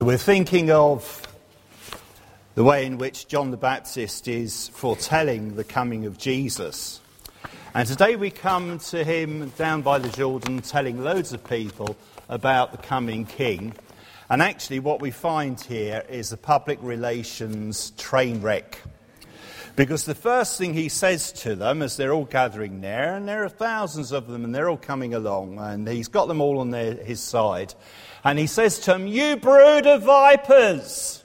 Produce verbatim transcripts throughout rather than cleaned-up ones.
We're thinking of the way in which John the Baptist is foretelling the coming of Jesus. And today we come to him down by the Jordan telling loads of people about the coming king. And actually what we find here is a public relations train wreck. Because the first thing he says to them as they're all gathering there, and there are thousands of them and they're all coming along, and he's got them all on their, his side, and he says to them, "You brood of vipers!"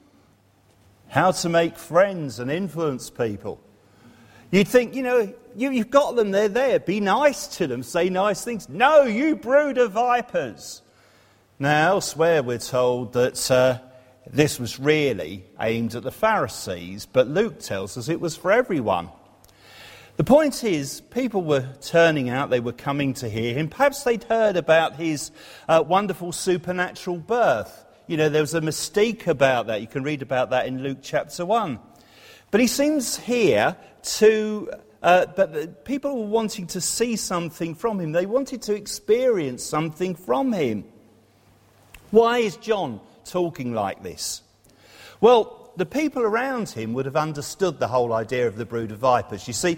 How to make friends and influence people. You'd think, you know, you, you've got them, they're there, be nice to them, say nice things. No, you brood of vipers. Now, elsewhere we're told that uh, this was really aimed at the Pharisees, but Luke tells us it was for everyone. The point is, people were turning out, they were coming to hear him. Perhaps they'd heard about his uh, wonderful supernatural birth. You know, there was a mystique about that. You can read about that in Luke chapter one. But he seems here to, uh, but the, people were wanting to see something from him. They wanted to experience something from him. Why is John talking like this? Well, the people around him would have understood the whole idea of the brood of vipers. You see,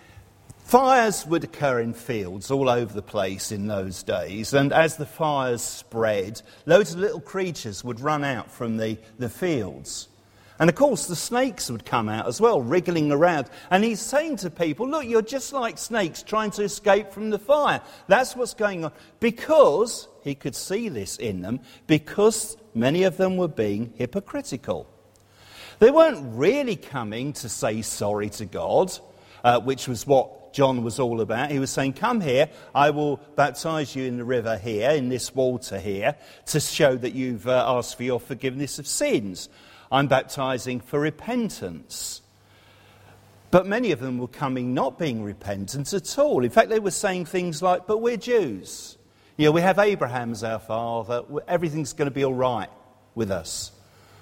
fires would occur in fields all over the place in those days, and as the fires spread, loads of little creatures would run out from the, the fields. And of course the snakes would come out as well, wriggling around. And he's saying to people, look, you're just like snakes trying to escape from the fire. That's what's going on. Because, he could see this in them, because many of them were being hypocritical. They weren't really coming to say sorry to God, uh, which was what John was all about. He was saying, come here, I will baptize you in the river here, in this water here, to show that you've uh, asked for your forgiveness of sins. I'm baptizing for repentance. But many of them were coming not being repentant at all. In fact, they were saying things like, but we're Jews. You know, we have Abraham as our father. Everything's going to be all right with us.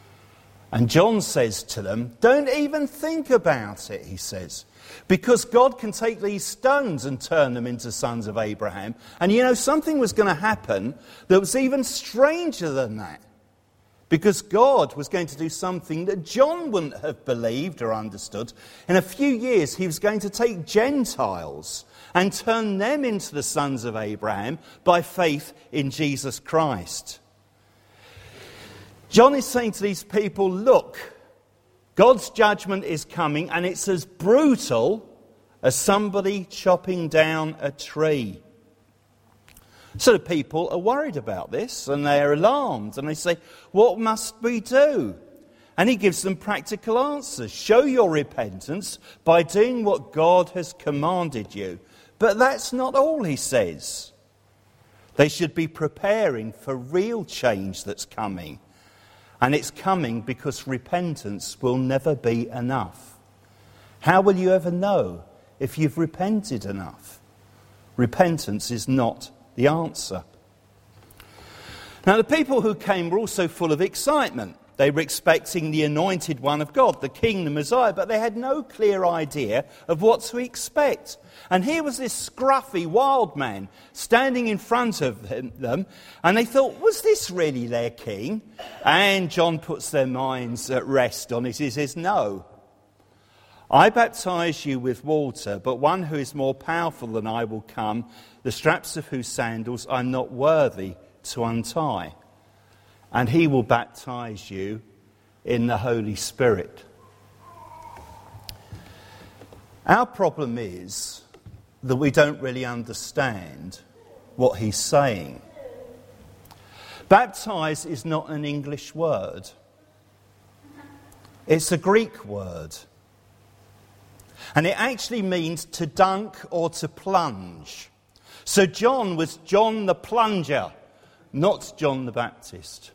And John says to them, don't even think about it, he says. Because God can take these stones and turn them into sons of Abraham. And you know, something was going to happen that was even stranger than that. Because God was going to do something that John wouldn't have believed or understood. In a few years, he was going to take Gentiles and turn them into the sons of Abraham by faith in Jesus Christ. John is saying to these people, look, God's judgment is coming, and it's as brutal as somebody chopping down a tree. So the people are worried about this, and they're alarmed, and they say, what must we do? And he gives them practical answers. Show your repentance by doing what God has commanded you. But that's not all, he says. They should be preparing for real change that's coming. And it's coming because repentance will never be enough. How will you ever know if you've repented enough? Repentance is not the answer. Now, the people who came were also full of excitement. They were expecting the anointed one of God, the King, the Messiah, but they had no clear idea of what to expect. And here was this scruffy wild man standing in front of them, and they thought, was this really their king? And John puts their minds at rest on it. He says, no. I baptize you with water, but one who is more powerful than I will come, the straps of whose sandals I'm not worthy to untie. And he will baptize you in the Holy Spirit. Our problem is that we don't really understand what he's saying. Baptize is not an English word. It's a Greek word. And it actually means to dunk or to plunge. So John was John the Plunger, not John the Baptist.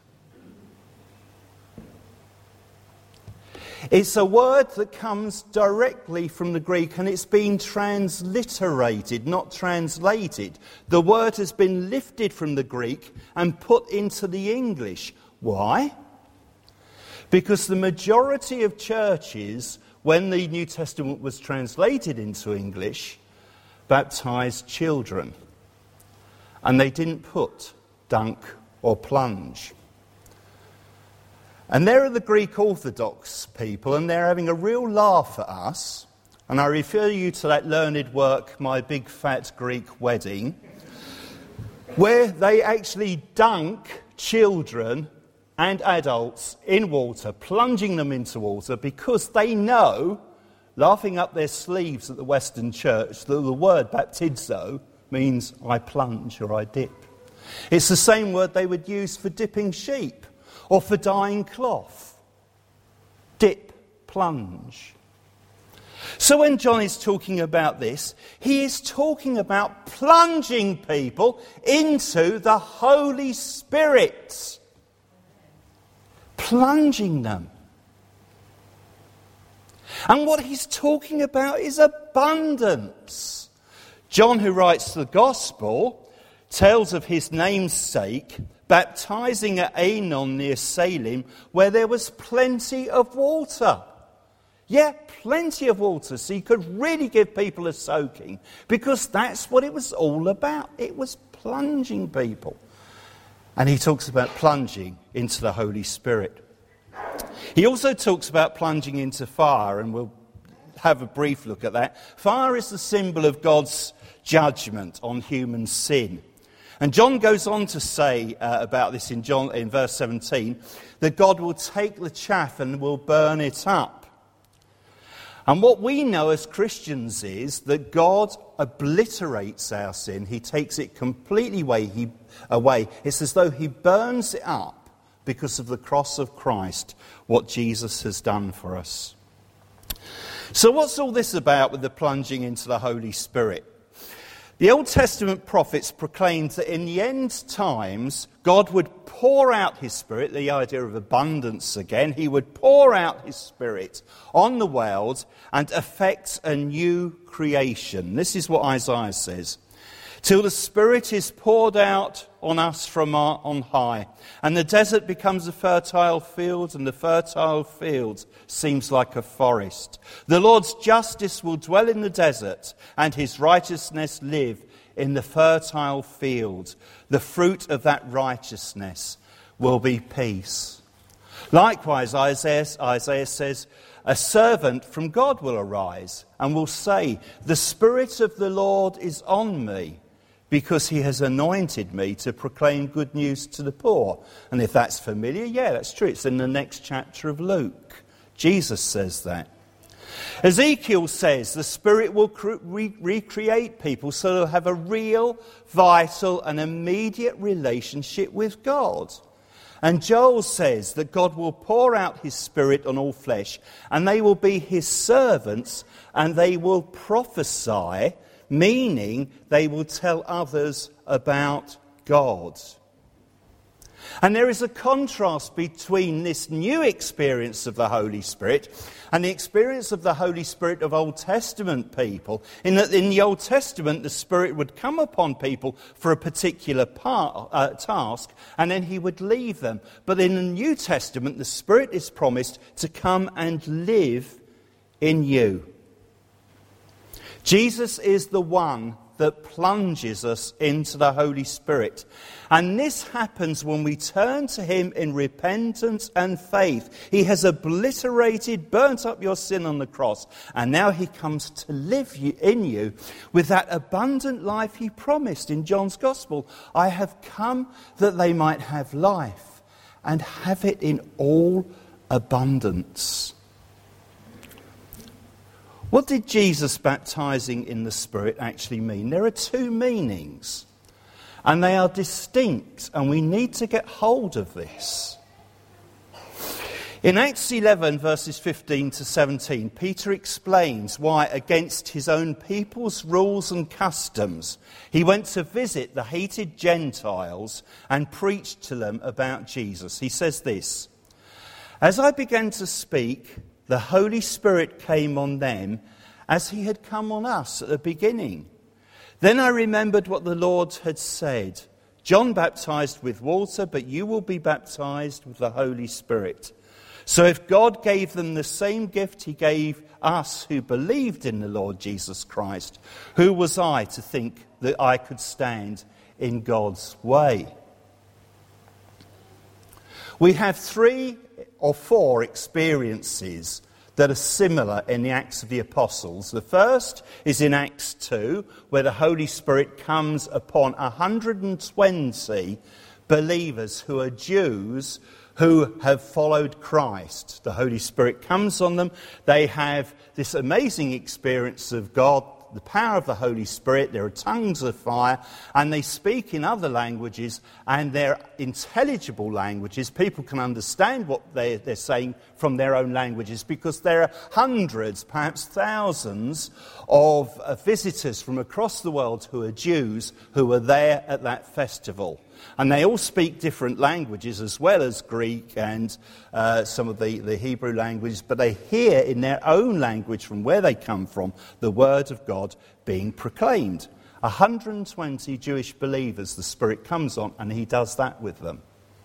It's a word that comes directly from the Greek, and it's been transliterated, not translated. The word has been lifted from the Greek and put into the English. Why? Because the majority of churches, when the New Testament was translated into English, baptized children. And they didn't put dunk or plunge. And there are the Greek Orthodox people, and they're having a real laugh at us. And I refer you to that learned work, My Big Fat Greek Wedding, where they actually dunk children and adults in water, plunging them into water, because they know, laughing up their sleeves at the Western Church, that the word baptizo means I plunge or I dip. It's the same word they would use for dipping sheep or for dyeing cloth. Dip, plunge. So when John is talking about this, he is talking about plunging people into the Holy Spirit. Plunging them. And what he's talking about is abundance. John, who writes the Gospel, tells of his namesake baptizing at Aenon near Salem, where there was plenty of water. Yeah, plenty of water, so you could really give people a soaking, because that's what it was all about. It was plunging people. And he talks about plunging into the Holy Spirit. He also talks about plunging into fire, and we'll have a brief look at that. Fire is the symbol of God's judgment on human sin. And John goes on to say uh, about this in John in verse seventeen, that God will take the chaff and will burn it up. And what we know as Christians is that God obliterates our sin. He takes it completely away. He, away. It's as though he burns it up because of the cross of Christ, what Jesus has done for us. So what's all this about with the plunging into the Holy Spirit? The Old Testament prophets proclaimed that in the end times, God would pour out his Spirit, the idea of abundance again. He would pour out his Spirit on the world and effect a new creation. This is what Isaiah says. Till the Spirit is poured out on us from on high, and the desert becomes a fertile field, and the fertile field seems like a forest. The Lord's justice will dwell in the desert, and his righteousness live in the fertile field. The fruit of that righteousness will be peace. Likewise, Isaiah, Isaiah says, a servant from God will arise and will say, the Spirit of the Lord is on me, because he has anointed me to proclaim good news to the poor. And if that's familiar, yeah, that's true. It's in the next chapter of Luke. Jesus says that. Ezekiel says the Spirit will cre- re- recreate people so they'll have a real, vital and immediate relationship with God. And Joel says that God will pour out his Spirit on all flesh, and they will be his servants, and they will prophesy, meaning they will tell others about God. And there is a contrast between this new experience of the Holy Spirit and the experience of the Holy Spirit of Old Testament people, in that in the Old Testament the Spirit would come upon people for a particular part, uh, task, and then he would leave them. But in the New Testament the Spirit is promised to come and live in you. Jesus is the one that plunges us into the Holy Spirit. And this happens when we turn to him in repentance and faith. He has obliterated, burnt up your sin on the cross, and now he comes to live in you with that abundant life he promised in John's Gospel. I have come that they might have life and have it in all abundance. What did Jesus baptizing in the Spirit actually mean? There are two meanings, and they are distinct, and we need to get hold of this. In Acts eleven, verses fifteen to seventeen, Peter explains why, against his own people's rules and customs, he went to visit the hated Gentiles and preached to them about Jesus. He says this, "As I began to speak, the Holy Spirit came on them as he had come on us at the beginning. Then I remembered what the Lord had said, John baptized with water, but you will be baptized with the Holy Spirit. So if God gave them the same gift he gave us who believed in the Lord Jesus Christ, who was I to think that I could stand in God's way?" We have three or four experiences that are similar in the Acts of the Apostles. The first is in Acts two, where the Holy Spirit comes upon one hundred twenty believers who are Jews who have followed Christ. The Holy Spirit comes on them. They have this amazing experience of God, the power of the Holy Spirit. There are tongues of fire, and they speak in other languages, and they're intelligible languages. People can understand what they're, they're saying from their own languages, because there are hundreds, perhaps thousands, of uh, visitors from across the world who are Jews who are there at that festival. And they all speak different languages, as well as Greek and uh, some of the, the Hebrew languages, but they hear in their own language from where they come from the word of God being proclaimed. one hundred twenty Jewish believers the Spirit comes on, and he does that with them.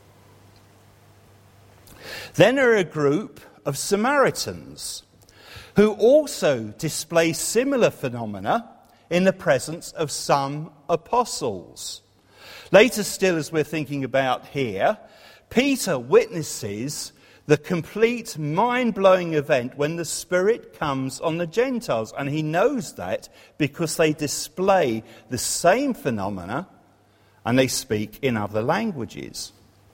Then there are a group of Samaritans who also display similar phenomena in the presence of some apostles. Later still, as we're thinking about here, Peter witnesses the complete mind-blowing event when the Spirit comes on the Gentiles. And he knows that because they display the same phenomena and they speak in other languages.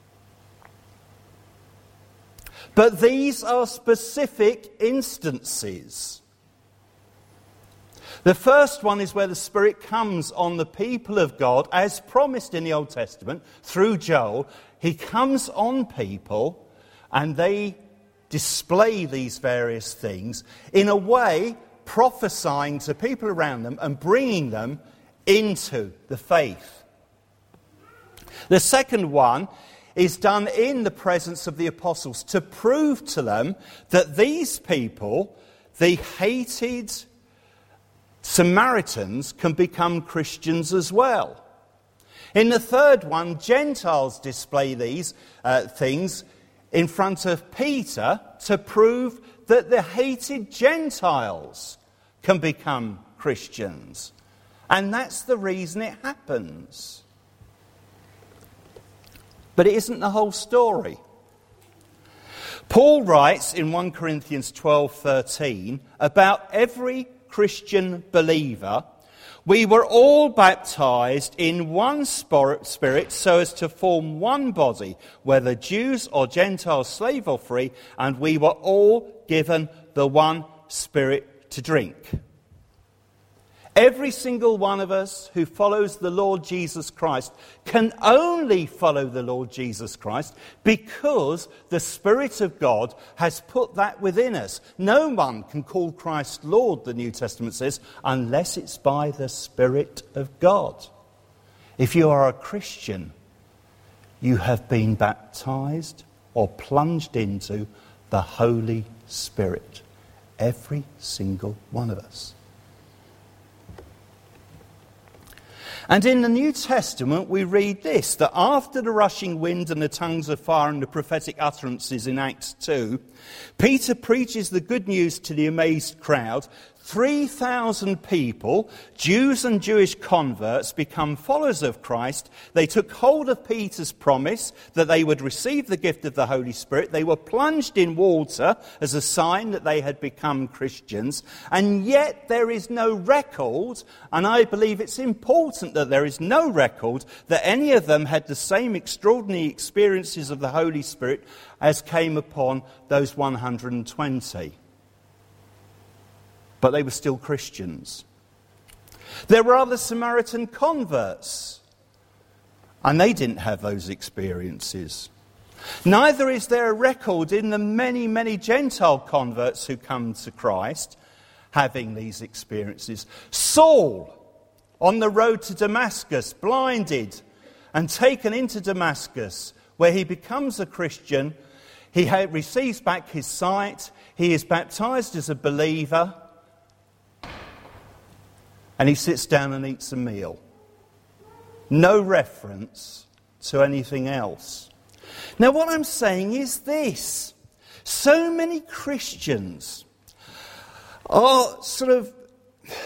But these are specific instances. The first one is where the Spirit comes on the people of God, as promised in the Old Testament through Joel. He comes on people and they display these various things in a way prophesying to people around them and bringing them into the faith. The second one is done in the presence of the apostles to prove to them that these people, the hated Samaritans, can become Christians as well. In the third one, Gentiles display these uh, things in front of Peter to prove that the hated Gentiles can become Christians. And that's the reason it happens. But it isn't the whole story. Paul writes in First Corinthians twelve thirteen about every Christian believer, we were all baptized in one spirit so as to form one body, whether Jews or Gentiles, slave or free, and we were all given the one Spirit to drink. Every single one of us who follows the Lord Jesus Christ can only follow the Lord Jesus Christ because the Spirit of God has put that within us. No one can call Christ Lord, the New Testament says, unless it's by the Spirit of God. If you are a Christian, you have been baptized or plunged into the Holy Spirit. Every single one of us. And in the New Testament we read this, that after the rushing wind and the tongues of fire and the prophetic utterances in Acts two, Peter preaches the good news to the amazed crowd. three thousand people, Jews and Jewish converts, become followers of Christ. They took hold of Peter's promise that they would receive the gift of the Holy Spirit. They were plunged in water as a sign that they had become Christians. And yet there is no record, and I believe it's important that there is no record, that any of them had the same extraordinary experiences of the Holy Spirit as came upon those one hundred twenty. But they were still Christians. There were other Samaritan converts, and they didn't have those experiences. Neither is there a record in the many, many Gentile converts who come to Christ having these experiences. Saul, on the road to Damascus, blinded and taken into Damascus, where he becomes a Christian. He ha- receives back his sight. He is baptized as a believer. And he sits down and eats a meal. No reference to anything else. Now what I'm saying is this. So many Christians are sort of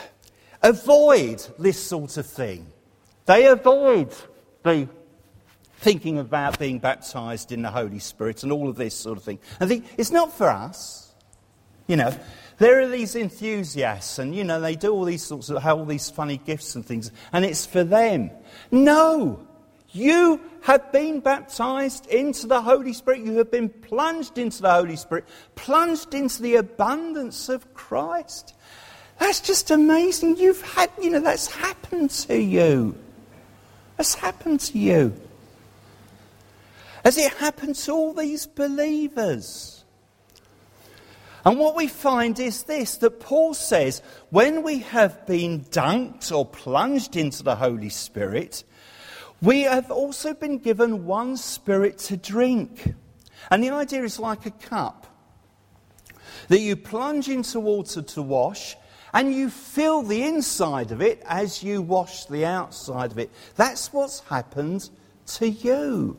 avoid this sort of thing. They avoid the thinking about being baptised in the Holy Spirit and all of this sort of thing. I think it's not for us. You know, there are these enthusiasts and, you know, they do all these sorts of, have all these funny gifts and things, and it's for them. No! You have been baptised into the Holy Spirit. You have been plunged into the Holy Spirit, plunged into the abundance of Christ. That's just amazing. You've had, you know, that's happened to you. That's happened to you. Has it happened to all these believers? And what we find is this, that Paul says, when we have been dunked or plunged into the Holy Spirit, we have also been given one Spirit to drink. And the idea is like a cup that you plunge into water to wash, and you fill the inside of it as you wash the outside of it. That's what's happened to you.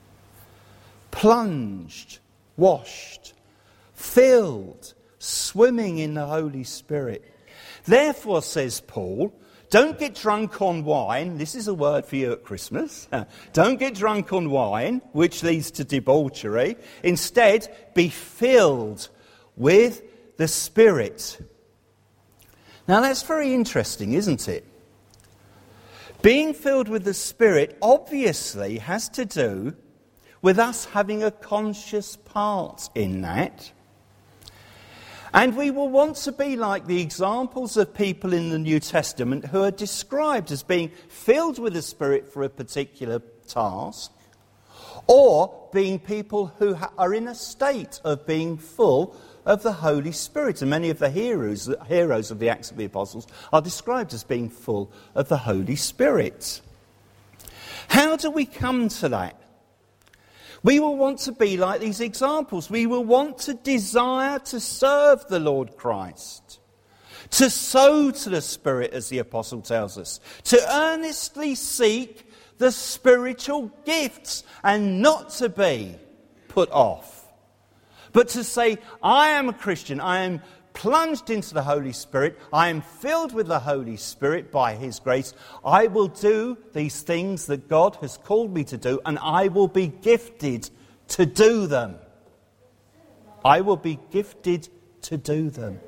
Plunged, washed, filled, swimming in the Holy Spirit. Therefore, says Paul, don't get drunk on wine. This is a word for you at Christmas. Don't get drunk on wine, which leads to debauchery. Instead, be filled with the Spirit. Now, that's very interesting, isn't it? Being filled with the Spirit obviously has to do with us having a conscious part in that. And we will want to be like the examples of people in the New Testament who are described as being filled with the Spirit for a particular task, or being people who are in a state of being full of the Holy Spirit. And many of the heroes, the heroes of the Acts of the Apostles are described as being full of the Holy Spirit. How do we come to that? We will want to be like these examples. We will want to desire to serve the Lord Christ, to sow to the Spirit, as the Apostle tells us, to earnestly seek the spiritual gifts and not to be put off, but to say, I am a Christian, I am plunged into the Holy Spirit, I am filled with the Holy Spirit by His grace, I will do these things that God has called me to do, and I will be gifted to do them. I will be gifted to do them.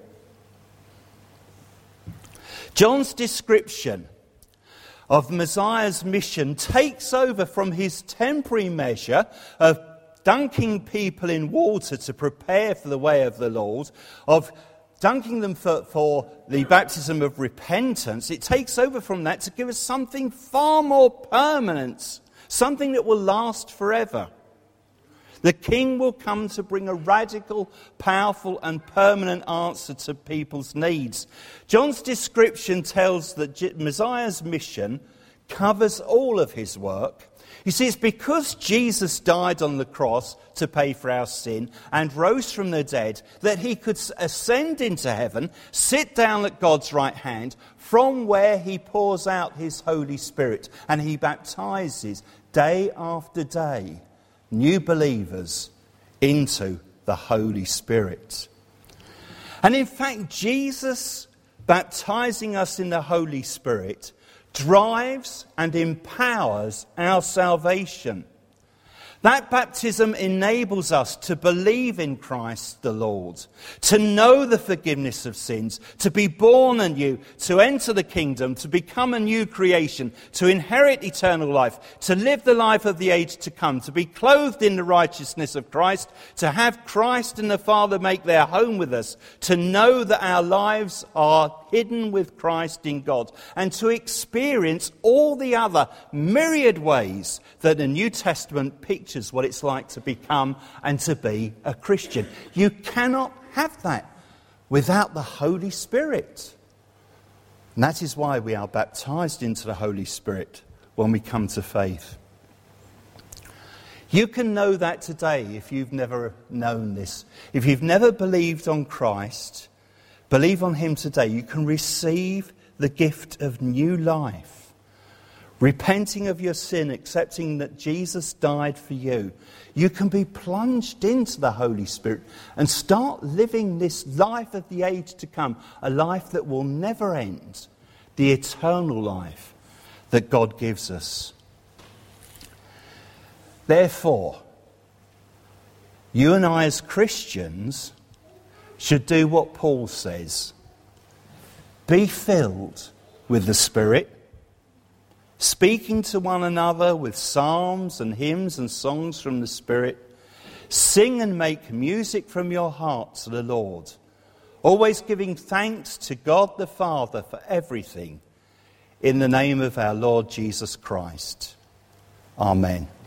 John's description of Messiah's mission takes over from his temporary measure of dunking people in water to prepare for the way of the Lord, of dunking them for, for the baptism of repentance. It takes over from that to give us something far more permanent, something that will last forever. The King will come to bring a radical, powerful and permanent answer to people's needs. John's description tells that Messiah's mission covers all of his work. You see, it's because Jesus died on the cross to pay for our sin and rose from the dead that he could ascend into heaven, sit down at God's right hand, from where he pours out his Holy Spirit and he baptizes day after day new believers into the Holy Spirit. And in fact, Jesus baptizing us in the Holy Spirit drives and empowers our salvation. That baptism enables us to believe in Christ the Lord, to know the forgiveness of sins, to be born anew, to enter the kingdom, to become a new creation, to inherit eternal life, to live the life of the age to come, to be clothed in the righteousness of Christ, to have Christ and the Father make their home with us, to know that our lives are hidden with Christ in God, and to experience all the other myriad ways that the New Testament pictures what it's like to become and to be a Christian. You cannot have that without the Holy Spirit. And that is why we are baptized into the Holy Spirit when we come to faith. You can know that today if you've never known this. If you've never believed on Christ, believe on him today. You can receive the gift of new life. Repenting of your sin, accepting that Jesus died for you, you can be plunged into the Holy Spirit and start living this life of the age to come, a life that will never end, the eternal life that God gives us. Therefore, you and I as Christians should do what Paul says. Be filled with the Spirit, speaking to one another with psalms and hymns and songs from the Spirit. Sing and make music from your heart to the Lord, always giving thanks to God the Father for everything, in the name of our Lord Jesus Christ. Amen.